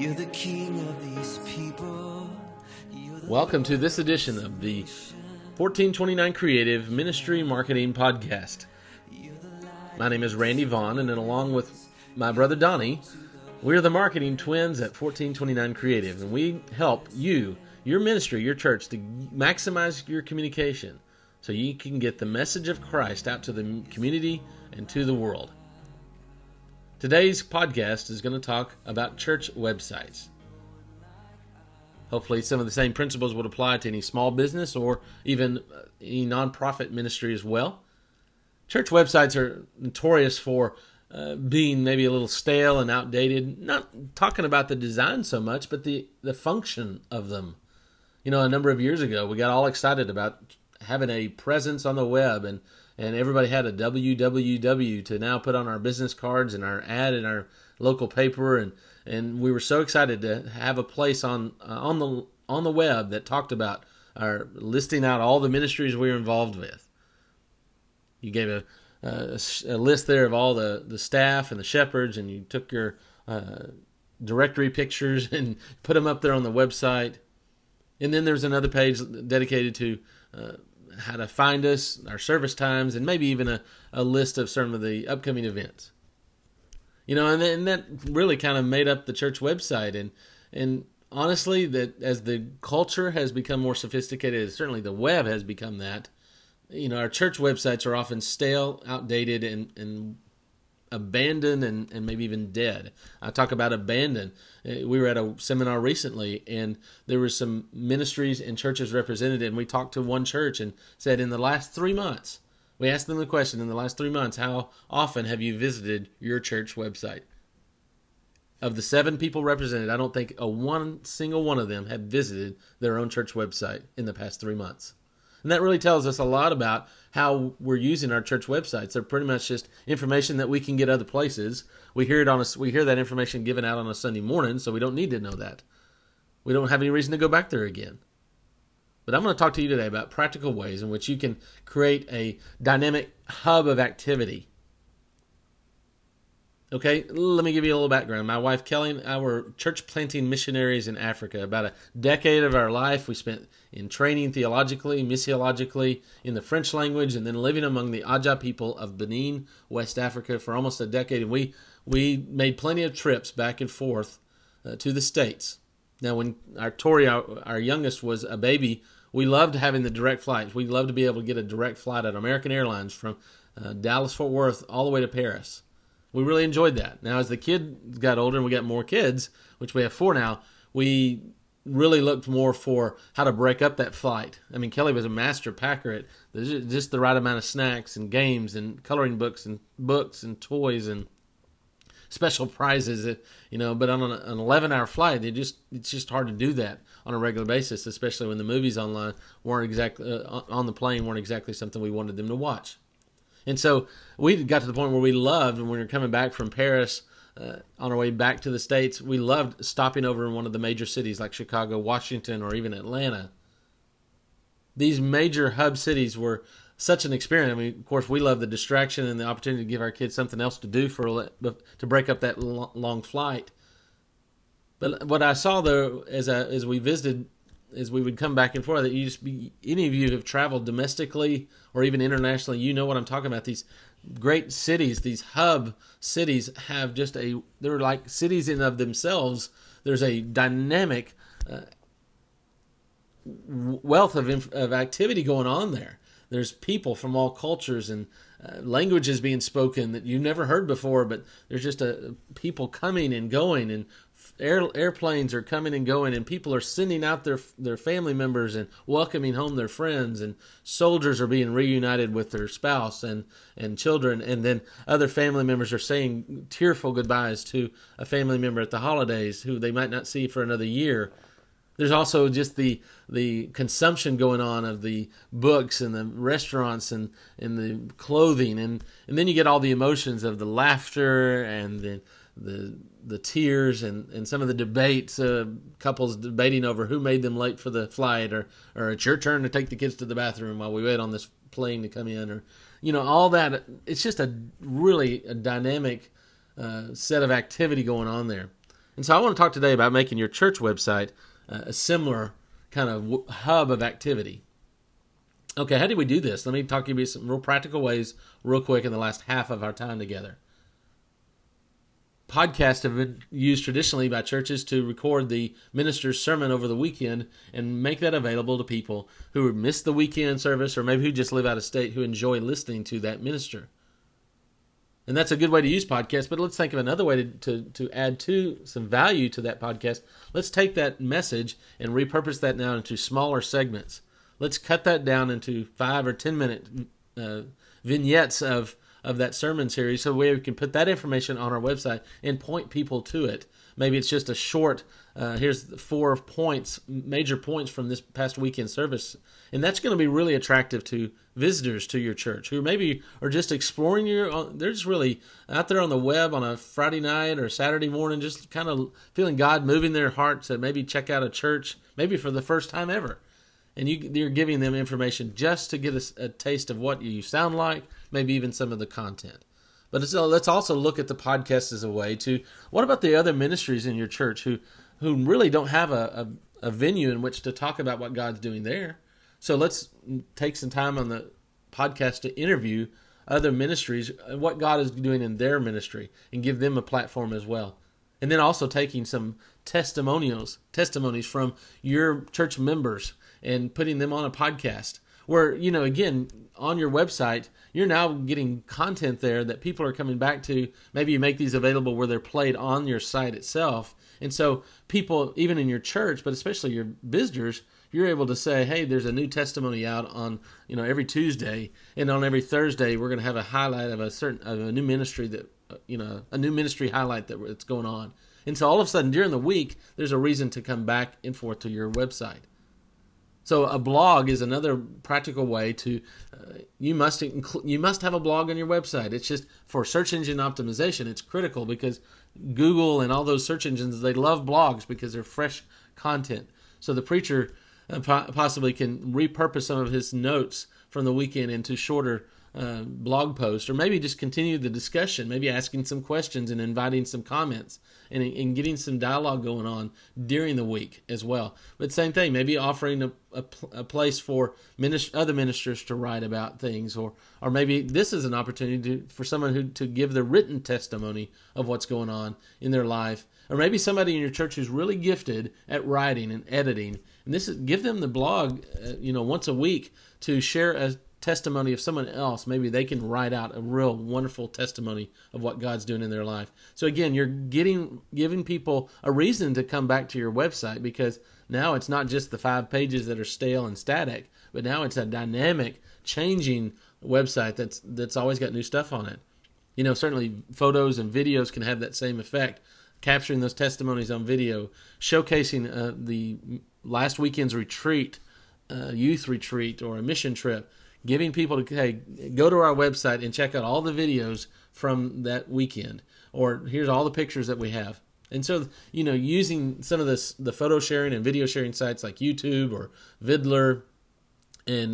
You're the king of these people. Welcome to this edition of the 1429 Creative Ministry Marketing Podcast. My name is Randy Vaughn, and then along with my brother Donnie, we're the marketing twins at 1429 Creative, and we help you, your ministry, your church, to maximize your communication so you can get the message of Christ out to the community and to the world. Today's podcast is going to talk about church websites. Hopefully some of the same principles would apply to any small business or even any nonprofit ministry as well. Church websites are notorious for being maybe a little stale and outdated. Not talking about the design so much, but the function of them. You know, a number of years ago, we got all excited about having a presence on the web, and everybody had a www to now put on our business cards and our ad in our local paper, and we were so excited to have a place on the web that talked about our listing out all the ministries we were involved with. You gave a list there of all the staff and the shepherds, and you took your directory pictures and put them up there on the website. And then there's another page dedicated to how to find us, our service times, and maybe even a list of some of the upcoming events. You know, and that really kind of made up the church website. And honestly, that as the culture has become more sophisticated, certainly the web has become that. You know, our church websites are often stale, outdated, and abandoned, and maybe even dead. I talk about abandoned. We were at a seminar recently, and there were some ministries and churches represented, and we talked to one church and said, in the last 3 months, we asked them the question, in the last 3 months, how often have you visited your church website? Of the 7 people represented, I don't think one single one of them had visited their own church website in the past 3 months. And that really tells us a lot about how we're using our church websites. They're pretty much just information that we can get other places. We hear that information given out on a Sunday morning, so we don't need to know that. We don't have any reason to go back there again. But I'm going to talk to you today about practical ways in which you can create a dynamic hub of activity. Okay, let me give you a little background. My wife Kelly and I were church planting missionaries in Africa. About a decade of our life we spent in training theologically, missiologically, in the French language, and then living among the Aja people of Benin, West Africa, for almost a decade. And we made plenty of trips back and forth to the States. Now, when Tori, our youngest, was a baby, we loved having the direct flights. We loved to be able to get a direct flight at American Airlines from Dallas-Fort Worth all the way to Paris. We really enjoyed that. Now, as the kid got older and we got more kids, which we have 4 now, we really looked more for how to break up that flight. I mean, Kelly was a master packer at just the right amount of snacks and games and coloring books and toys and special prizes. You know, but on an 11-hour flight, it's just hard to do that on a regular basis, especially when the movies online weren't exactly on the plane weren't exactly something we wanted them to watch. And so we got to the point where we loved, when we were coming back from Paris, on our way back to the States, we loved stopping over in one of the major cities like Chicago, Washington, or even Atlanta. These major hub cities were such an experience. I mean, of course, we love the distraction and the opportunity to give our kids something else to do to break up that long flight. But what I saw, though, as we visited, as we would come back and forth, that any of you who have traveled domestically or even internationally, you know what I'm talking about. These great cities, these hub cities, have they're like cities in of themselves. There's a dynamic wealth of activity going on there. There's people from all cultures and languages being spoken that you've never heard before, but there's just people coming and going, and airplanes are coming and going, and people are sending out their family members and welcoming home their friends, and soldiers are being reunited with their spouse and children, and then other family members are saying tearful goodbyes to a family member at the holidays who they might not see for another year. There's also just the consumption going on of the books and the restaurants and the clothing, and then you get all the emotions of the laughter and the tears and some of the debates, couples debating over who made them late for the flight, or it's your turn to take the kids to the bathroom while we wait on this plane to come in, or all that. It's just a dynamic set of activity going on there. And so I want to talk today about making your church website a similar kind of hub of activity. Okay, how do we do this? Let me talk to you about some real practical ways real quick in the last half of our time together. Podcasts have been used traditionally by churches to record the minister's sermon over the weekend and make that available to people who miss the weekend service or maybe who just live out of state who enjoy listening to that minister. And that's a good way to use podcasts, but let's think of another way to add some value to that podcast. Let's take that message and repurpose that now into smaller segments. Let's cut that down into 5 or 10 minute vignettes of that sermon series so we can put that information on our website and point people to it. Maybe it's just a short, here's 4 points, major points from this past weekend service. And that's going to be really attractive to visitors to your church who maybe are just exploring they're just really out there on the web on a Friday night or Saturday morning, just kind of feeling God moving their hearts to maybe check out a church, maybe for the first time ever. And you're giving them information just to get a taste of what you sound like, maybe even some of the content. But let's also look at the podcast as a way to, what about the other ministries in your church who really don't have a venue in which to talk about what God's doing there? So let's take some time on the podcast to interview other ministries and what God is doing in their ministry and give them a platform as well. And then also taking some testimonies from your church members and putting them on a podcast where, again, on your website, you're now getting content there that people are coming back to. Maybe you make these available where they're played on your site itself. And so people, even in your church, but especially your visitors, you're able to say, hey, there's a new testimony out on, every Tuesday, and on every Thursday, we're going to have a highlight of a new ministry that, a new ministry highlight that's going on. And so all of a sudden during the week, there's a reason to come back and forth to your website. So a blog is another practical way to, you must have a blog on your website. It's just for search engine optimization, it's critical because Google and all those search engines, they love blogs because they're fresh content. So the preacher possibly can repurpose some of his notes from the weekend into shorter blog posts, or maybe just continue the discussion, maybe asking some questions and inviting some comments and getting some dialogue going on during the week as well. But same thing, maybe offering a place for other ministers to write about things, or maybe this is an opportunity for someone to give the written testimony of what's going on in their life. Or maybe somebody in your church who's really gifted at writing and editing, and give them the blog, once a week to share a testimony of someone else. Maybe they can write out a real wonderful testimony of what God's doing in their life. So again, you're giving people a reason to come back to your website, because now it's not just the 5 pages that are stale and static, but now it's a dynamic, changing website that's always got new stuff on it. Certainly photos and videos can have that same effect. Capturing those testimonies on video, showcasing the last weekend's retreat, youth retreat, or a mission trip, giving people to, hey, go to our website and check out all the videos from that weekend, or here's all the pictures that we have. And so, using some of the photo sharing and video sharing sites like YouTube or Vidler and,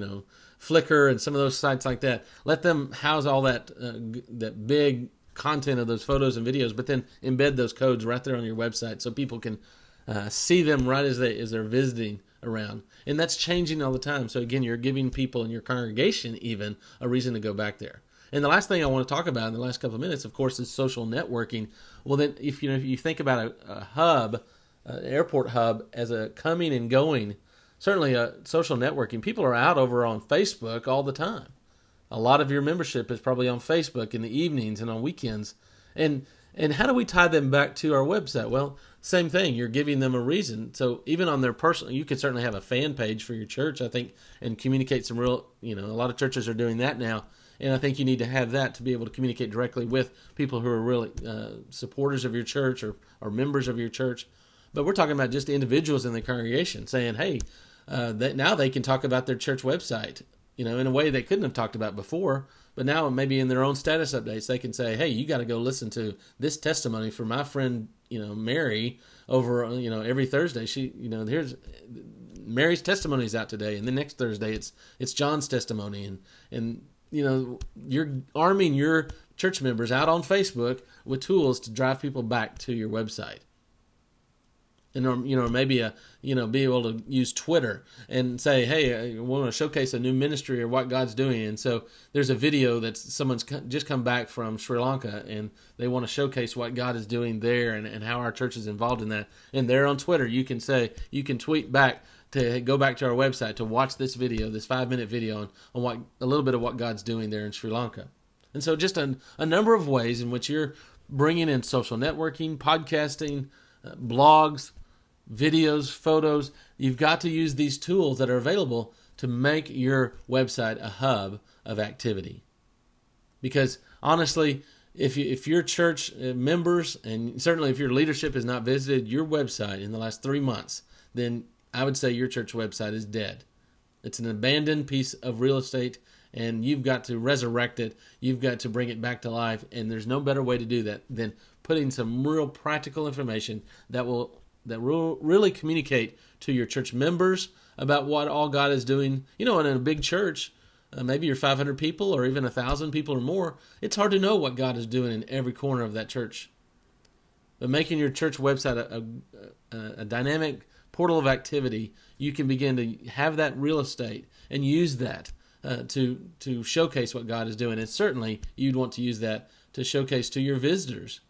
Flickr and some of those sites like that, let them house all that big content of those photos and videos, but then embed those codes right there on your website so people can see them right as they're visiting around. And that's changing all the time. So again, you're giving people in your congregation even a reason to go back there. And the last thing I want to talk about in the last couple of minutes, of course, is social networking. Well, then if you think about a hub, an airport hub, as a coming and going, certainly social networking, people are out over on Facebook all the time. A lot of your membership is probably on Facebook in the evenings and on weekends. And how do we tie them back to our website? Well, same thing. You're giving them a reason. So even on their personal, you could certainly have a fan page for your church, I think, and communicate some real, a lot of churches are doing that now. And I think you need to have that to be able to communicate directly with people who are really supporters of your church or members of your church. But we're talking about just individuals in the congregation saying, hey, now they can talk about their church website, in a way they couldn't have talked about before. But now maybe in their own status updates, they can say, hey, you got to go listen to this testimony from my friend, Mary over, every Thursday. She, here's Mary's testimony is out today. And the next Thursday, it's John's testimony. And you're arming your church members out on Facebook with tools to drive people back to your website. And maybe be able to use Twitter and say, hey, I want to showcase a new ministry or what God's doing. And so there's a video that someone's just come back from Sri Lanka, and they want to showcase what God is doing there and how our church is involved in that. And there on Twitter, you can tweet back to go back to our website to watch this video, this 5-minute video on a little bit of what God's doing there in Sri Lanka. And so just a number of ways in which you're bringing in social networking, podcasting, blogs, videos, photos. You've got to use these tools that are available to make your website a hub of activity. Because honestly, if your church members, and certainly if your leadership has not visited your website in the last 3 months, then I would say your church website is dead. It's an abandoned piece of real estate, and you've got to resurrect it. You've got to bring it back to life, and there's no better way to do that than putting some real practical information that will really communicate to your church members about what all God is doing. In a big church, maybe you're 500 people or even 1,000 people or more, it's hard to know what God is doing in every corner of that church. But making your church website a dynamic portal of activity, you can begin to have that real estate and use that to showcase what God is doing. And certainly you'd want to use that to showcase to your visitors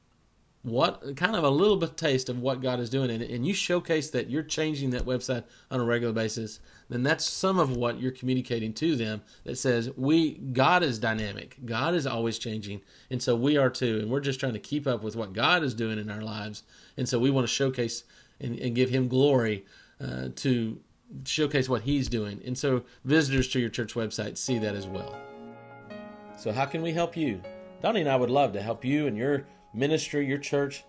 what kind of a little bit taste of what God is doing, and you showcase that you're changing that website on a regular basis, then that's some of what you're communicating to them that says God is dynamic, God is always changing, and so we are too, and we're just trying to keep up with what God is doing in our lives, and so we want to showcase and give Him glory to showcase what He's doing, and so visitors to your church website see that as well. So how can we help you? Donnie and I would love to help you and your ministry, your church,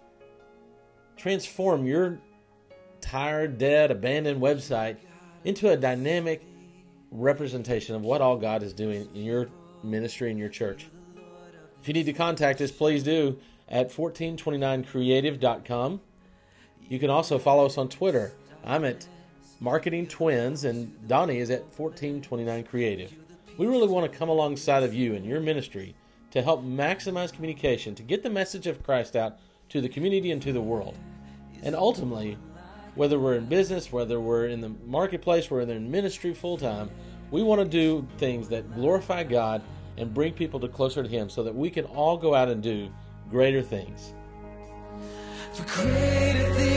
transform your tired, dead, abandoned website into a dynamic representation of what all God is doing in your ministry and your church. If you need to contact us, please do at 1429creative.com. You can also follow us on Twitter. I'm at Marketing Twins, and Donnie is at 1429creative. We really want to come alongside of you and your ministry to help maximize communication, to get the message of Christ out to the community and to the world. And ultimately, whether we're in business, whether we're in the marketplace, whether we're in ministry full-time, we want to do things that glorify God and bring people closer to Him so that we can all go out and do greater things. For greater things